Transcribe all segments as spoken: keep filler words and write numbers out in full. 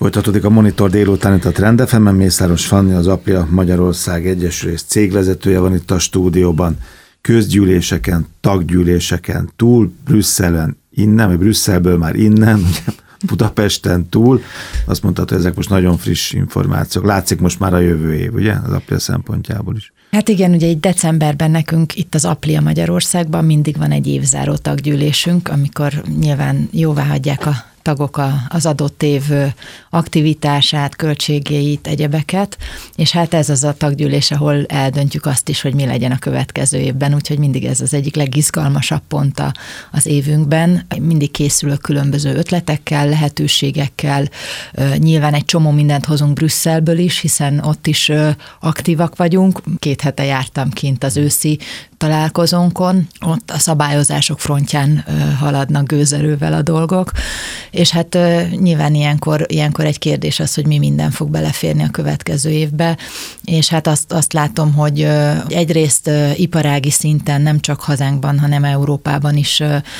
Folytatódik a Monitor délután itt a Trend ef emen. Mészáros Fanni, az Aplia Magyarország Egyesülés cégvezetője van itt a stúdióban. Közgyűléseken, taggyűléseken túl, Brüsszelen innen, vagy Brüsszelből már innen, Budapesten túl. Azt mondtad, hogy ezek most nagyon friss információk. Látszik most már a jövő év, ugye? Az Aplia szempontjából is. Hát igen, ugye egy decemberben nekünk itt az Aplia Magyarországban mindig van egy évzáró taggyűlésünk, amikor nyilván jóvá hagyják a tagok az adott év aktivitását, költségeit, egyebeket, és hát ez az a taggyűlés, ahol eldöntjük azt is, hogy mi legyen a következő évben, úgyhogy mindig ez az egyik legizgalmasabb pont az évünkben. Mindig készülök különböző ötletekkel, lehetőségekkel, nyilván egy csomó mindent hozunk Brüsszelből is, hiszen ott is aktívak vagyunk. Két hete jártam kint az őszi találkozónkon, ott a szabályozások frontján haladnak gőzerővel a dolgok, és hát nyilván ilyenkor, ilyenkor egy kérdés az, hogy mi minden fog beleférni a következő évbe, és hát azt, azt látom, hogy egyrészt iparági szinten nem csak hazánkban, hanem Európában is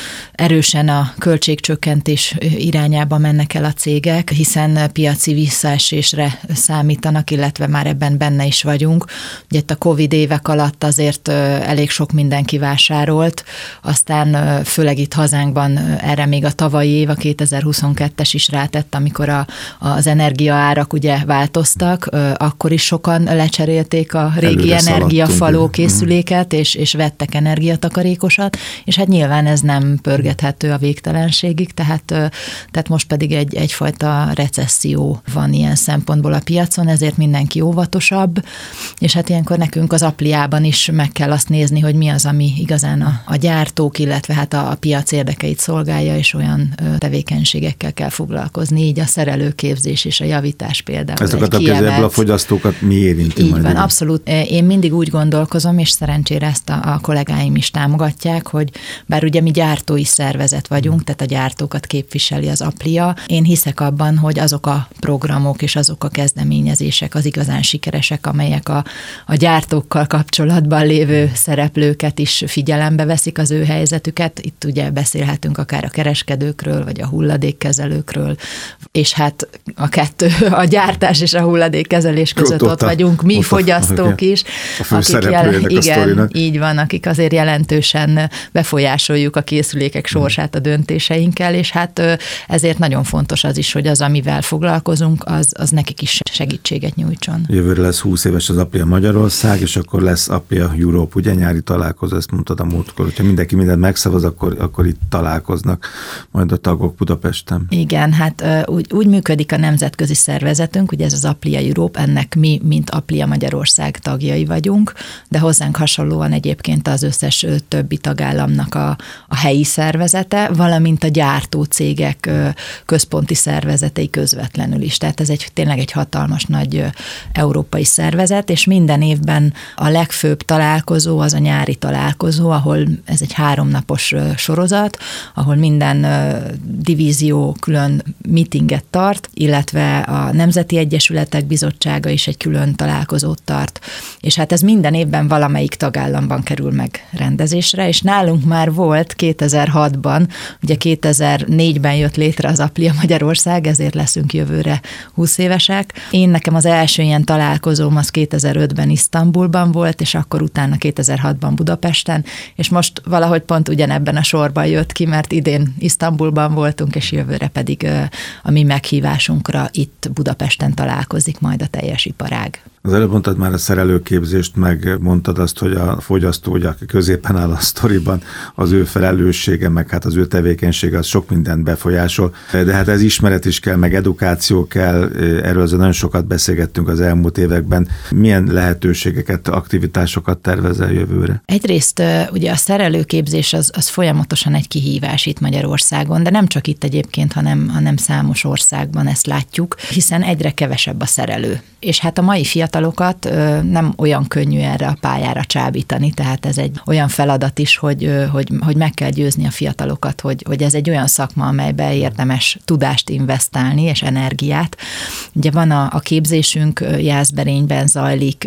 erősen a költségcsökkentés irányába mennek el a cégek, hiszen piaci visszaesésre számítanak, illetve már ebben benne is vagyunk. Ugye itt a Covid évek alatt azért elég sok mindenki vásárolt, aztán főleg itt hazánkban erre még a tavalyi év, a kétezer-huszonkettes is rátett, amikor a, az energiaárak ugye változtak, akkor is sokan lecserélték a régi energiafaló készüléket, és, és vettek energiatakarékosat, és hát nyilván ez nem pörgethető a végtelenségig, tehát, tehát most pedig egy, egyfajta recesszió van ilyen szempontból a piacon, ezért mindenki óvatosabb, és hát ilyenkor nekünk az Apliában is meg kell azt nézni, hogy mi az, ami igazán a, a gyártók, illetve hát a, a piac érdekeit szolgálja, és olyan tevékenységekkel kell foglalkozni, így a szerelőképzés és a javítás például. Ezeket a ebből a fogyasztókat mi érinti? Így van, igen. Abszolút. Én mindig úgy gondolkozom, és szerencsére ezt a, a kollégáim is támogatják, hogy bár ugye mi gyártói szervezet vagyunk, tehát a gyártókat képviseli az Aplia, én hiszek abban, hogy azok a programok és azok a kezdeményezések az igazán sikeresek, amelyek a, a gyártókkal kapcsolatban lévő szereplőket is figyelembe veszik, az ő helyzetüket. Itt ugye beszélhetünk akár a kereskedőkről, vagy a hulladékkezelőkről, és hát a kettő, a gyártás és a hulladékkezelés között ott, ott vagyunk, mi ott fogyasztók a, is. A akik jelen, igen, így van, akik azért jelentősen befolyásoljuk a készülékek sorsát a döntéseinkkel, és hát ezért nagyon fontos az is, hogy az, amivel foglalkozunk, az, az nekik is segítséget nyújtson. Jövőre lesz húsz éves az Aplia Magyarország, és akkor lesz Aplia Europe, ugye nyári találkozó, ezt mondtad a múltkor, hogyha mindenki mindent megszavaz, akkor, akkor itt találkoznak majd a tagok Budapesten. Igen, hát úgy, úgy működik a nemzetközi szervezetünk, ugye ez az Aplia Europe, ennek mi, mint Aplia Magyarország tagjai vagyunk, de hozzánk hasonlóan egyébként az összes többi tagállamnak a, a helyi szervezete, valamint a gyártó cégek központi szervezetei közvetlenül is. Tehát ez egy tényleg egy hatalmas nagy európai szervezet, és minden évben a legfőbb találkozó az a nyári találkozó, ahol ez egy háromnapos sorozat, ahol minden divízió külön meetinget tart, illetve a Nemzeti Egyesületek Bizottsága is egy külön találkozót tart. És hát ez minden évben valamelyik tagállamban kerül meg rendezésre, és nálunk már volt kétezer-hatban, ugye kétezer-négyben jött létre az Aplia Magyarország, ezért leszünk jövőre húsz évesek. Én nekem az első ilyen találkozóm az kétezer-ötben Isztambulban volt, és akkor utána kétezer-hatban Budapesten, és most valahogy pont ugyanebben a sorban jött ki, mert idén Isztambulban voltunk, és jövőre pedig a mi meghívásunkra itt Budapesten találkozik majd a teljes iparág. Az előbb mondtad már a szerelőképzést, meg mondtad azt, hogy a fogyasztó, hogy aki középen áll a sztoriban, az ő felelőssége, meg hát az ő tevékenysége, az sok mindent befolyásol. De hát ez ismeret is kell, meg edukáció kell, erről azért nagyon sokat beszélgettünk az elmúlt években. Milyen lehetőségeket, aktivitásokat tervezel jövőre? Egyrészt ugye a szerelőképzés az, az folyamatosan egy kihívás itt Magyarországon, de nem csak itt egyébként, hanem, hanem számos országban ezt látjuk, hiszen egyre kevesebb a szerelő. És hát a mai fiatal fiatalokat, nem olyan könnyű erre a pályára csábítani, tehát ez egy olyan feladat is, hogy, hogy, hogy meg kell győzni a fiatalokat, hogy, hogy ez egy olyan szakma, amelybe érdemes tudást investálni és energiát. Ugye van a, a képzésünk, Jászberényben zajlik,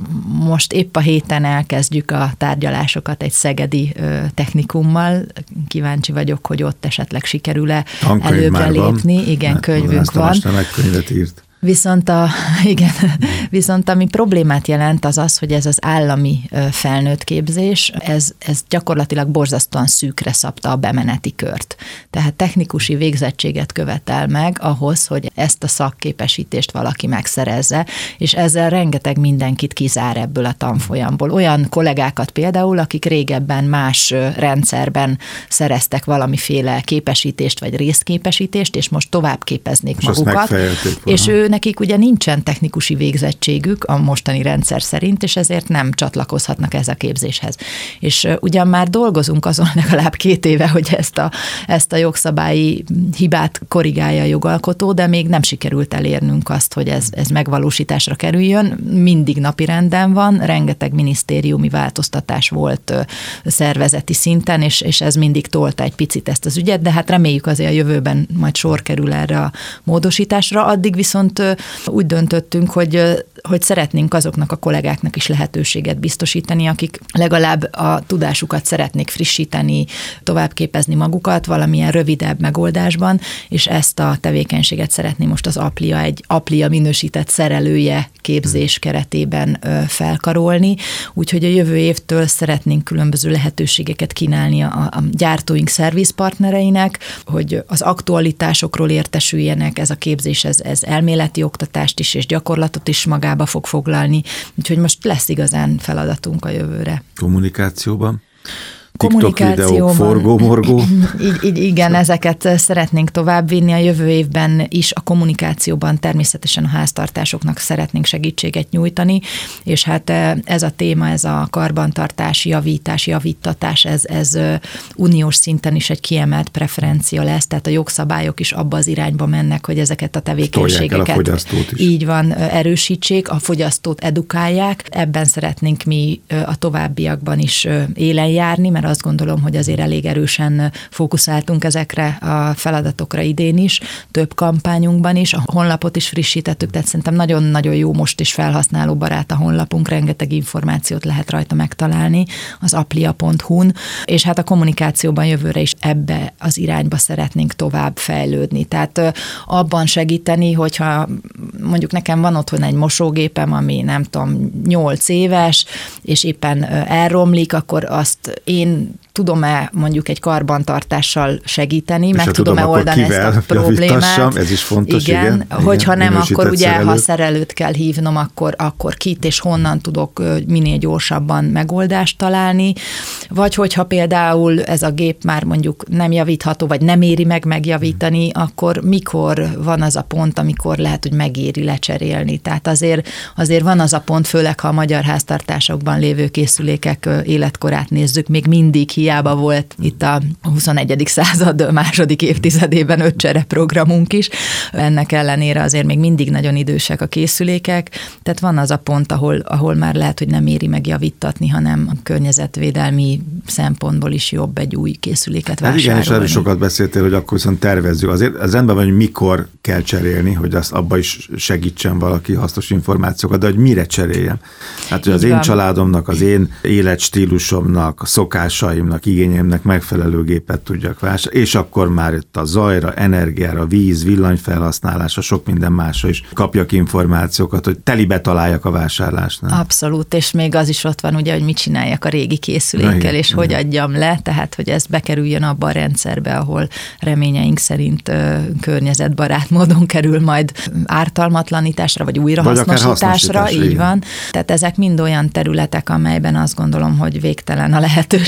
most épp a héten elkezdjük a tárgyalásokat egy szegedi technikummal, kíváncsi vagyok, hogy ott esetleg sikerül-e előbbre lépni. Igen, hát, könyvünk van. Könyvet írt. Viszont, a, igen, viszont ami problémát jelent az az, hogy ez az állami felnőtt képzés, ez, ez gyakorlatilag borzasztóan szűkre szabta a bemeneti kört. Tehát technikusi végzettséget követel meg ahhoz, hogy ezt a szakképesítést valaki megszerezze, és ezzel rengeteg mindenkit kizár ebből a tanfolyamból. Olyan kollégákat például, akik régebben más rendszerben szereztek valamiféle képesítést vagy részképesítést, és most tovább képeznék és magukat. És ő nekik ugye nincsen technikusi végzettségük a mostani rendszer szerint, és ezért nem csatlakozhatnak ez a képzéshez. És ugyan már dolgozunk azon legalább két éve, hogy ezt a, ezt a jogszabályi hibát korrigálja a jogalkotó, de még nem sikerült elérnünk azt, hogy ez, ez megvalósításra kerüljön. Mindig napirenden van, rengeteg minisztériumi változtatás volt szervezeti szinten, és, és ez mindig tolta egy picit ezt az ügyet, de hát reméljük azért a jövőben majd sor kerül erre a módosításra. Addig viszont úgy döntöttünk, hogy, hogy szeretnénk azoknak a kollégáknak is lehetőséget biztosítani, akik legalább a tudásukat szeretnék frissíteni, továbbképezni magukat valamilyen rövidebb megoldásban, és ezt a tevékenységet szeretné most az Aplia, egy Aplia minősített szerelője képzés keretében felkarolni, úgyhogy a jövő évtől szeretnénk különböző lehetőségeket kínálni a, a gyártóink szervizpartnereinek, hogy az aktualitásokról értesüljenek, ez a képzés, ez, ez elméleti oktatást is és gyakorlatot is magába fog foglalni, úgyhogy most lesz igazán feladatunk a jövőre. Kommunikációban? TikTok videók, forgó-morgó. Így, így, igen, ezeket szeretnénk továbbvinni a jövő évben is. A kommunikációban természetesen a háztartásoknak szeretnénk segítséget nyújtani, és hát ez a téma, ez a karbantartás, javítás, javítatás, ez, ez uniós szinten is egy kiemelt preferencia lesz, tehát a jogszabályok is abba az irányba mennek, hogy ezeket a tevékenységeket a fogyasztót is. Így van, erősítsék, a fogyasztót edukálják. Ebben szeretnénk mi a továbbiakban is élen járni, mert azt gondolom, hogy azért elég erősen fókuszáltunk ezekre a feladatokra idén is, több kampányunkban is, a honlapot is frissítettük, tehát szerintem nagyon-nagyon jó most is felhasználóbarát a honlapunk, rengeteg információt lehet rajta megtalálni az aplia pont hu-n, és hát a kommunikációban jövőre is ebbe az irányba szeretnénk tovább fejlődni. Tehát abban segíteni, hogyha mondjuk nekem van otthon egy mosógépem, ami nem tudom, nyolc éves, és éppen elromlik, akkor azt én tudom-e mondjuk egy karbantartással segíteni, meg tudom-e tudom, oldani ezt a problémát. Ez is fontos, igen. igen. Hogyha igen, nem, akkor ugye, szerelőt. ha szerelőt kell hívnom, akkor, akkor kit és honnan tudok minél gyorsabban megoldást találni. Vagy hogyha például ez a gép már mondjuk nem javítható, vagy nem éri meg megjavítani, akkor mikor van az a pont, amikor lehet, hogy megéri lecserélni. Tehát azért, azért van az a pont, főleg ha a magyar háztartásokban lévő készülékek életkorát nézzük, még mindig hiába volt itt a huszonegyedik század második évtizedében öt csere programunk is. Ennek ellenére azért még mindig nagyon idősek a készülékek, tehát van az a pont, ahol, ahol már lehet, hogy nem éri meg javítatni, hanem a környezetvédelmi szempontból is jobb egy új készüléket vásárolni. Hát igen, és erről sokat beszéltél, hogy akkor viszont tervezzük. Azért az rendben van, hogy mikor kell cserélni, hogy azt abba is segítsen valaki hasznos információkat, de hogy mire cseréljen. Hát, hogy az én családomnak, az én életstílusomnak, a szokásaimnak, igényeimnek megfelelő gépet tudjak vásárolni, és akkor már itt a zajra, energiára, víz, villanyfelhasználásra, sok minden másra is kapjak információkat, hogy telibe találjak a vásárlásnál. Abszolút, és még az is ott van, ugye, hogy mit csináljak a régi készülékkel, igen, és igen. hogy adjam le, tehát, hogy ez bekerüljön abba a rendszerbe, ahol reményeink szerint ö, környezetbarát módon kerül majd ártalmatlanításra, vagy újrahasznosításra, így igen. van. Tehát ezek mind olyan területek, amelyben azt gondolom, hogy végtelen a lehetőség az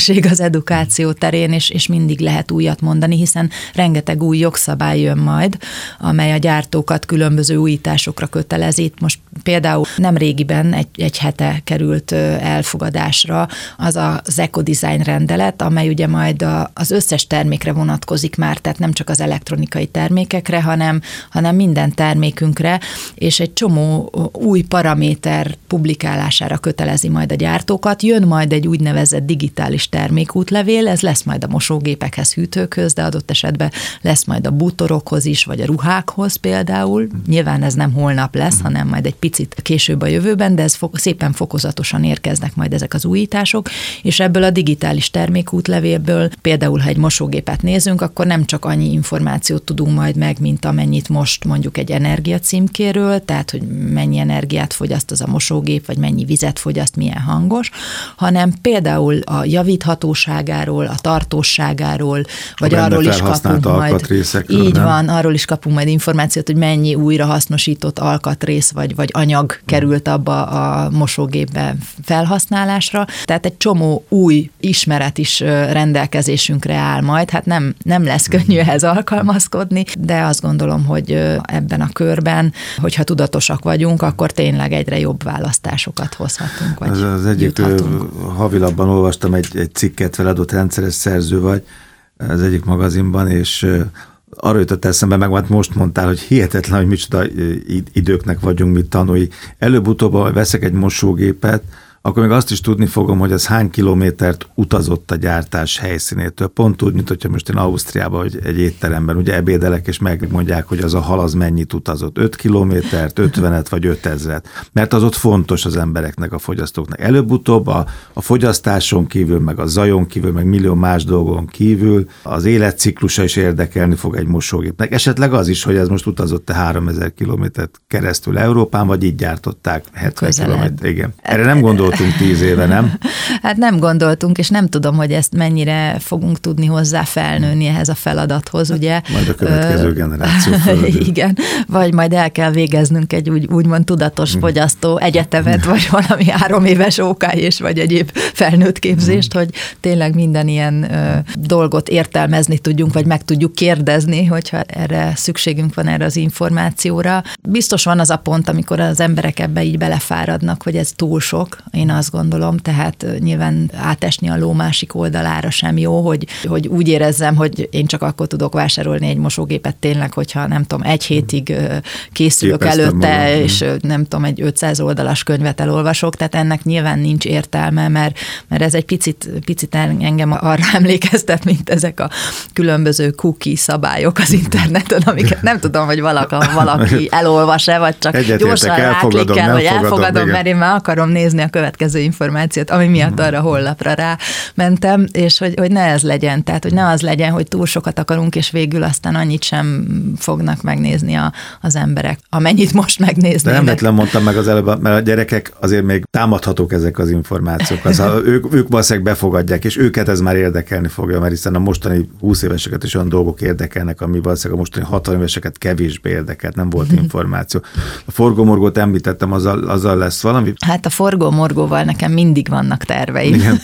edukáció terén, és, és mindig lehet újat mondani, hiszen rengeteg új jogszabály jön majd, amely a gyártókat különböző újításokra kötelezi. Itt most például nem régiben egy, egy hete került elfogadásra az az ecodesign rendelet, amely ugye majd a, az összes termékre vonatkozik már, tehát nem csak az elektronikai termékekre, hanem, hanem minden termékünkre, és egy csomó új paraméter publikálására kötelezi majd a gyártókat. Jön majd egy úgynevezett digitális termékútlevél, ez lesz majd a mosógépekhez, hűtőkhöz, de adott esetben lesz majd a bútorokhoz is, vagy a ruhákhoz például. Nyilván ez nem holnap lesz, hanem majd egy picit később a jövőben, de ez fo- szépen fokozatosan érkeznek majd ezek az újítások, és ebből a digitális termékútlevélből például, ha egy mosógépet nézünk, akkor nem csak annyi információt tudunk majd meg, mint amennyit most mondjuk egy energiacímkéről, tehát hogy mennyi energiát fogyaszt az a mosógép, vagy mennyi vizet fogyaszt, milyen hangos, hanem például a javíthatóságáról, a tartósságáról, vagy arról is kapunk majd. Így nem? Van, arról is kapunk majd információt, hogy mennyi újra hasznosított alkatrész, vagy, vagy anyag került abba a mosógépbe felhasználásra. Tehát egy csomó új ismeret is rendelkezésünkre áll majd. Hát nem, nem lesz könnyű ehhez alkalmazkodni, de azt gondolom, hogy ebben a körben, hogyha tudatosak vagyunk, akkor tényleg egyre jobb választásokat hozhatunk, vagy az, az egyik juthatunk. Havilapban olvastam egy, egy cikket, feladott rendszeres szerző vagy az egyik magazinban, és arra jutott eszembe, meg hát most mondtál, hogy hihetetlen, hogy micsoda időknek vagyunk mi tanúi. Előbb-utóbb veszek egy mosógépet, akkor még azt is tudni fogom, hogy az hány kilométert utazott a gyártás helyszínétől. Pont úgy, mint hogyha most én Ausztriában, hogy egy étteremben ugye ebédelek, és megmondják, hogy az a hal az mennyit utazott. öt kilométert, ötvenet vagy ötezret. Mert az ott fontos az embereknek, a fogyasztóknak. Előbb-utóbb a, a fogyasztáson kívül, meg a zajon kívül, meg millió más dolgon kívül az életciklusa is érdekelni fog egy mosógépnek. Esetleg az is, hogy ez most utazott-e háromezer kilométert keresztül Európán, vagy így gyártották hetven kilométert. Igen. Erre nem gondol tíz éve, nem? Hát nem gondoltunk, és nem tudom, hogy ezt mennyire fogunk tudni hozzá felnőni ehhez a feladathoz, ugye? Majd a következő generáció fölül. Igen, vagy majd el kell végeznünk egy úgy, úgymond tudatos fogyasztó egyetemet, vagy valami három éves ó ká és vagy egyéb felnőtt képzést, hogy tényleg minden ilyen ö, dolgot értelmezni tudjunk, vagy meg tudjuk kérdezni, hogyha erre szükségünk van erre az információra. Biztos van az a pont, amikor az emberek ebbe így belefáradnak, hogy ez túl sok, én azt gondolom, tehát nyilván átesni a ló másik oldalára sem jó, hogy, hogy úgy érezzem, hogy én csak akkor tudok vásárolni egy mosógépet tényleg, hogyha nem tudom, egy hétig készülök Képeztem előtte, magam. És nem tudom, egy ötszáz oldalas könyvet elolvasok, tehát ennek nyilván nincs értelme, mert, mert ez egy picit, picit engem arra emlékeztet, mint ezek a különböző cookie szabályok az interneten, amiket nem tudom, hogy valaki, valaki elolvas-e, vagy csak Egyet gyorsan ráklikkel, vagy elfogadom, mert én már akarom nézni a következő információt, ami miatt arra honlapra rámentem, és hogy, hogy ne ez legyen, tehát hogy ne az legyen, hogy túl sokat akarunk, és végül aztán annyit sem fognak megnézni a, az emberek, amennyit most megnéznének. De nem véletlen mondtam meg az előbb, mert a gyerekek azért még támadhatók ezek az információk. Az, ők, ők valószínűleg befogadják, és őket ez már érdekelni fogja, mert hiszen a mostani húsz éveseket is olyan dolgok érdekelnek, ami valószínűleg a mostani hatvan éveseket kevésbé érdekelt, nem volt információ. A forgómorgót említettem, azzal, azzal lesz valami? Hát a forgómorgóval nekem mindig vannak terveim. Igen.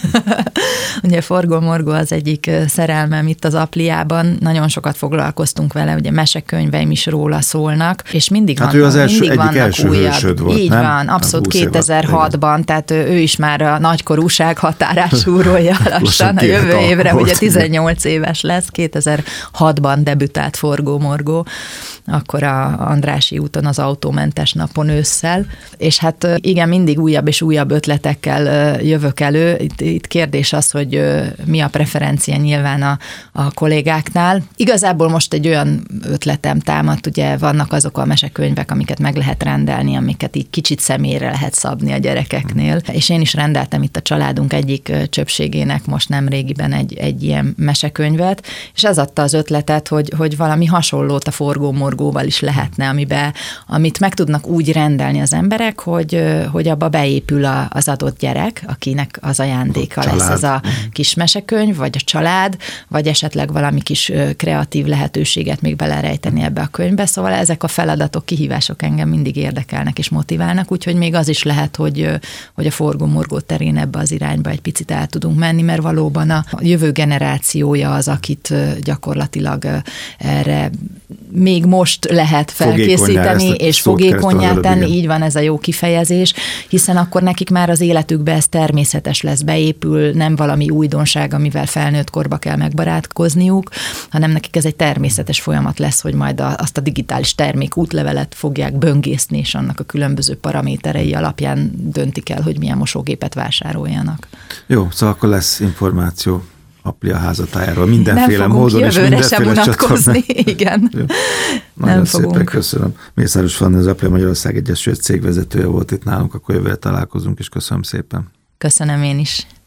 Ugye forgómorgó az egyik szerelmem itt az Apliában, nagyon sokat foglalkoztunk vele, ugye mesekönyveim is róla szólnak, és mindig hát vannak, ő az első, mindig egyik első hősöd volt, így nem? van, abszolút kétezer-hatban, tehát ő is már a nagykorúság határát súrolja lassan, a jövő évre, ugye tizennyolc éves lesz, kétezer-hatban debütált forgómorgó, akkor a Andrássy úton az autómentes napon ősszel, és hát igen, mindig újabb és újabb ötletekkel jövök elő. Itt, itt kérdés az, hogy mi a preferencia nyilván a, a kollégáknál. Igazából most egy olyan ötletem támadt, ugye vannak azok a mesekönyvek, amiket meg lehet rendelni, amiket így kicsit személyre lehet szabni a gyerekeknél, és én is rendeltem itt a családunk egyik csöpségének most nem régiben egy, egy ilyen mesekönyvet, és ez adta az ötletet, hogy, hogy valami hasonlót a forgómorgóval is lehetne, amiben, amit meg tudnak úgy rendelni az emberek, hogy, hogy abba beépül a, az adott gyerek, akinek az ajándéka a lesz ez a kis mesekönyv, vagy a család, vagy esetleg valami kis kreatív lehetőséget még belerejteni ebbe a könyvbe. Szóval ezek a feladatok, kihívások engem mindig érdekelnek és motiválnak, úgyhogy még az is lehet, hogy, hogy a forgó-morgó terén ebbe az irányba egy picit el tudunk menni, mert valóban a jövő generációja az, akit gyakorlatilag erre még most lehet felkészíteni, és fogékonnyá tenni, így van, ez a jó kifejezés, hiszen akkor nekik már az életükbe ez természetes lesz, beépül, nem valami újdonság, amivel felnőtt korba kell megbarátkozniuk, hanem nekik ez egy természetes folyamat lesz, hogy majd a, azt a digitális termék útlevelet fogják böngészni, és annak a különböző paraméterei alapján döntik el, hogy milyen mosógépet vásároljanak. Jó, szóval akkor lesz információ Aplia házatájáról mindenféle módon és mindenféle csatornán. Igen. Jó. Nagyon nem szépen fogunk. Köszönöm. Mészáros Fanni, az Aplia Magyarország Egyesület cégvezetője volt itt nálunk, akkor jövőre találkozunk, és köszönöm szépen. Köszönöm én is.